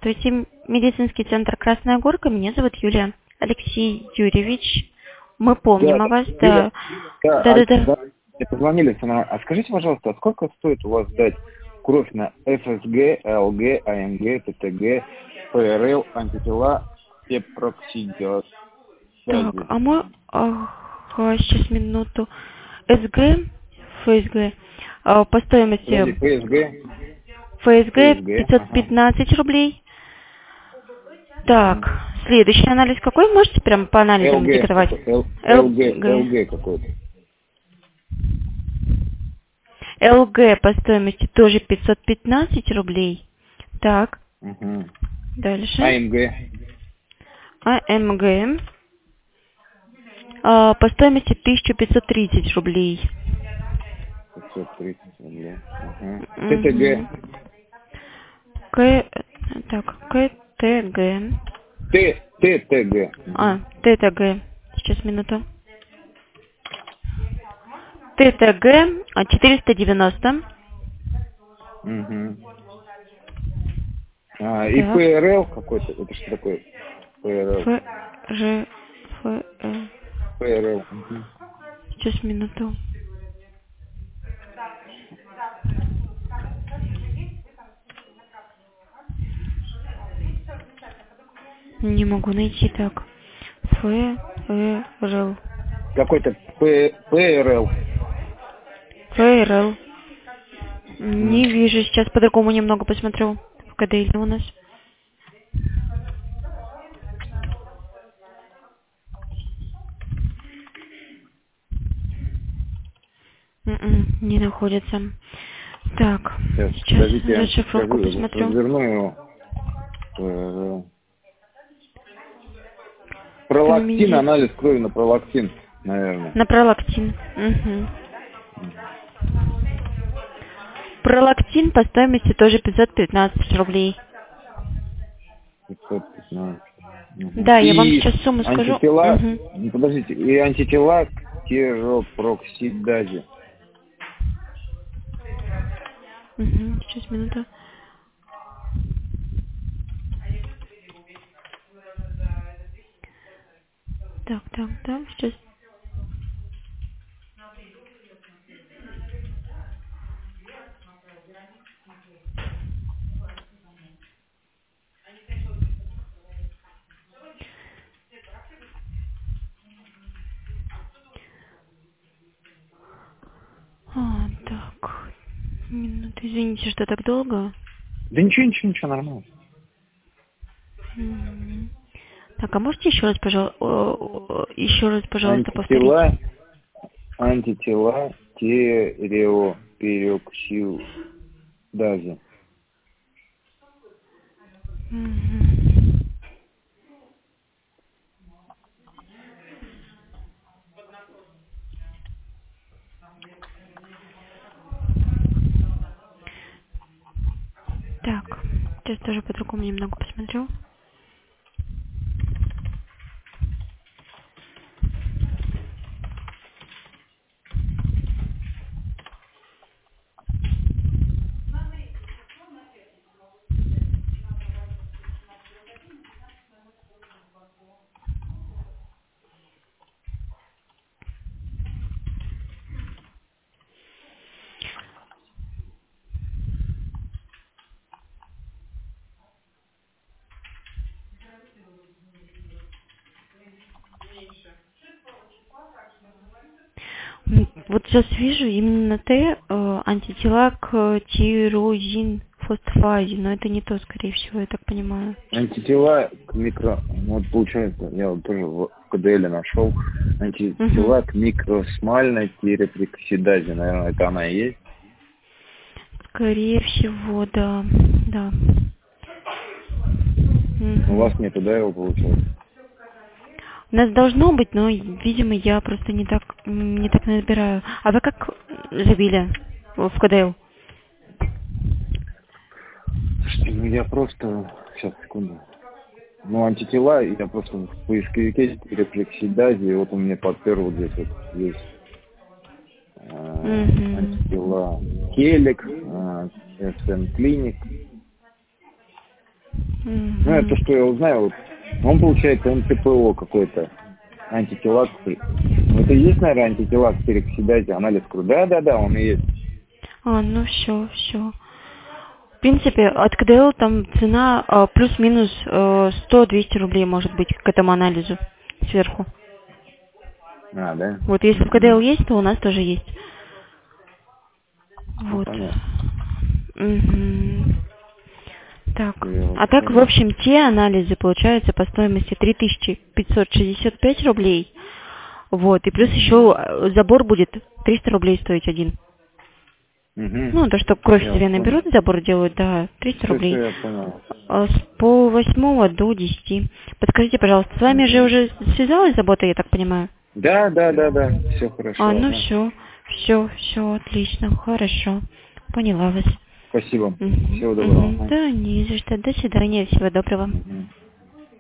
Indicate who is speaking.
Speaker 1: Здравствуйте. Медицинский центр «Красная Горка». Меня зовут Юлия. Алексей Юрьевич, мы помним
Speaker 2: Да,
Speaker 1: о вас.
Speaker 2: Юля,
Speaker 1: Да. Да-да-да.
Speaker 2: да, мне позвонили сама. А скажите, пожалуйста, а сколько стоит у вас сдать кровь на ФСГ, ЛГ, АМГ, ТТГ, ПРЛ, антитела, эпроксидиазы?
Speaker 1: Так, а мы... Ага, сейчас минуту. СГ, ФСГ. По
Speaker 2: Вроде
Speaker 1: стоимости ФСГ
Speaker 2: ФСГ, ага.
Speaker 1: 515 рублей. Так,
Speaker 2: Мгм.
Speaker 1: следующий анализ какой? Можете прям по анализам
Speaker 2: ЛГ,
Speaker 1: диктовать? ЛГ.
Speaker 2: ЛГ какой-то.
Speaker 1: ЛГ по стоимости тоже 515 рублей. Так,
Speaker 2: Угу.
Speaker 1: дальше.
Speaker 2: АМГ
Speaker 1: АМГ по стоимости 1530 рублей.
Speaker 2: 530 рублей. Угу.
Speaker 1: Мгм.
Speaker 2: ТТГ.
Speaker 1: К... Так, КТГ.
Speaker 2: ТТГ. Угу.
Speaker 1: ТТГ. Сейчас, минуту. ТТГ 490.
Speaker 2: Угу. И
Speaker 1: Так.
Speaker 2: ПРЛ какой-то, это что такое? ПРЛ.
Speaker 1: ФЖ...
Speaker 2: ПРЛ. Угу.
Speaker 1: Сейчас, минуту. Не могу найти так. ФРЛ.
Speaker 2: Какой-то ПРЛ.
Speaker 1: ФРЛ.
Speaker 2: Угу.
Speaker 1: Не вижу. Сейчас по-другому немного посмотрю. В КДЛ у нас. Не находится. Так,
Speaker 2: Сейчас,
Speaker 1: сейчас
Speaker 2: подождите, я вам сейчас
Speaker 1: расшифровку
Speaker 2: скажу,
Speaker 1: посмотрю.
Speaker 2: разверну его. ПРЛ.
Speaker 1: Там
Speaker 2: Пролактин, анализ крови на пролактин, наверное.
Speaker 1: на пролактин. Пролактин по стоимости тоже 515 рублей.
Speaker 2: 515. Угу.
Speaker 1: Да, я вам
Speaker 2: И
Speaker 1: сейчас сумму скажу.
Speaker 2: антитела, подождите, и антитела к тиропроксидазе.
Speaker 1: Сейчас, минуту. Так, сейчас. Так. Минуту, извините, что так долго.
Speaker 2: Да ничего, нормально.
Speaker 1: Так, а можете еще раз, пожалуйста, повторить?
Speaker 2: Антитела тиреопероксидазе.
Speaker 1: Так, сейчас тоже по-другому немного посмотрю. Вот сейчас вижу именно антитела к тирозинфосфазе, но это не то, скорее всего, я так понимаю.
Speaker 2: Антитела к вот получается, я вот тоже в КДЛ нашел, антитела к микросмальной тиреопероксидазе, наверное, это она и есть?
Speaker 1: Скорее всего, да.
Speaker 2: У вас нету, да, его получается?
Speaker 1: У нас должно быть, но, видимо, я просто не так набираю. А вы как забили в КДЛ?
Speaker 2: Слушайте, я просто... Сейчас, секунду. Антитела, я просто в поисковике тиреопероксидазе, и вот у меня под первым здесь вот есть антитела Келек, СН Клиник. Ну, это то, что я узнаю, вот, он получает МТПО какой-то, антитела. Ну, это и есть, наверное, антитела к пероксидазе, анализ крови. Да, он и есть.
Speaker 1: Ну все. В принципе, от КДЛ там цена плюс-минус 100-200 рублей может быть к этому анализу сверху.
Speaker 2: Да?
Speaker 1: Вот если в КДЛ есть, то у нас тоже есть.
Speaker 2: Ну,
Speaker 1: Вот.
Speaker 2: понятно.
Speaker 1: Так,
Speaker 2: Я
Speaker 1: а так, в
Speaker 2: понял.
Speaker 1: общем, те анализы получаются по стоимости 3565 рублей. Вот, и плюс еще забор будет 300 рублей стоить один. Ну, то, что кровь
Speaker 2: Я
Speaker 1: с вены
Speaker 2: понял.
Speaker 1: берут, забор делают, да, 300
Speaker 2: Все,
Speaker 1: рублей.
Speaker 2: я понял.
Speaker 1: С пол 8 до 10. Подскажите, пожалуйста, с вами же уже связалась забота, я так понимаю?
Speaker 2: Да. Все хорошо.
Speaker 1: Ну
Speaker 2: Ага.
Speaker 1: все, отлично, хорошо. Поняла вас.
Speaker 2: Спасибо. Всего доброго. Ага.
Speaker 1: Да, не за что. До свидания, всего доброго.
Speaker 2: Мгм.